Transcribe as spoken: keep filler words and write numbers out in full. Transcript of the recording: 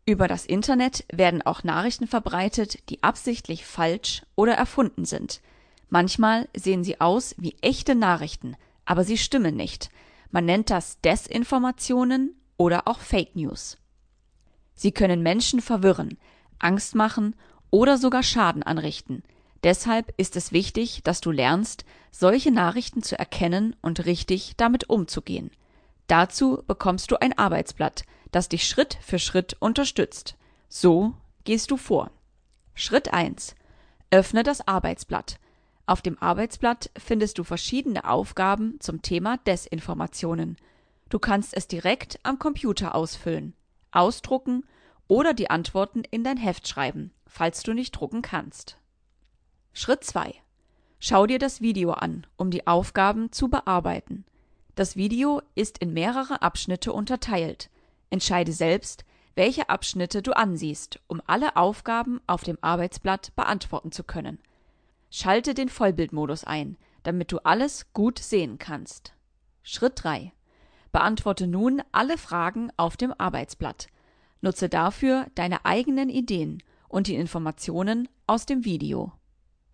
Über das Internet werden auch Nachrichten verbreitet, die absichtlich falsch oder erfunden sind. Manchmal sehen sie aus wie echte Nachrichten, aber sie stimmen nicht. Man nennt das Desinformationen oder auch Fake News. Sie können Menschen verwirren, Angst machen oder sogar Schaden anrichten. Deshalb ist es wichtig, dass du lernst, solche Nachrichten zu erkennen und richtig damit umzugehen. Dazu bekommst du ein Arbeitsblatt, das dich Schritt für Schritt unterstützt. So gehst du vor. Schritt eins. Öffne das Arbeitsblatt. Auf dem Arbeitsblatt findest du verschiedene Aufgaben zum Thema Desinformationen. Du kannst es direkt am Computer ausfüllen, ausdrucken oder die Antworten in dein Heft schreiben, falls du nicht drucken kannst. Schritt zwei. Schau dir das Video an, um die Aufgaben zu bearbeiten. Das Video ist in mehrere Abschnitte unterteilt. Entscheide selbst, welche Abschnitte du ansiehst, um alle Aufgaben auf dem Arbeitsblatt beantworten zu können. Schalte den Vollbildmodus ein, damit du alles gut sehen kannst. Schritt drei. Beantworte nun alle Fragen auf dem Arbeitsblatt. Nutze dafür deine eigenen Ideen und die Informationen aus dem Video.